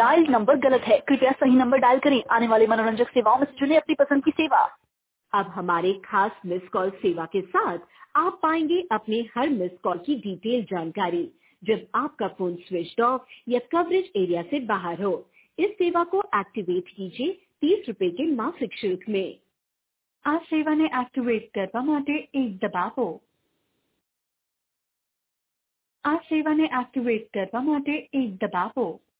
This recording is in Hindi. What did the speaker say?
डायल नंबर गलत है, कृपया सही नंबर डायल करें। आने वाले मनोरंजक सेवाओं में से चुने अपनी पसंद की सेवा। अब हमारे खास मिस कॉल सेवा के साथ आप पाएंगे अपने हर मिस कॉल की डिटेल जानकारी जब आपका फोन स्विच ऑफ या कवरेज एरिया से बाहर हो। इस सेवा को एक्टिवेट कीजिए 30 रुपए के मासिक शुल्क में। આ સેવાને એક્ટિવેટ કરવા માટે 1 દબાવો। આ સેવાને એક્ટિવેટ કરવા માટે 1 દબાવો।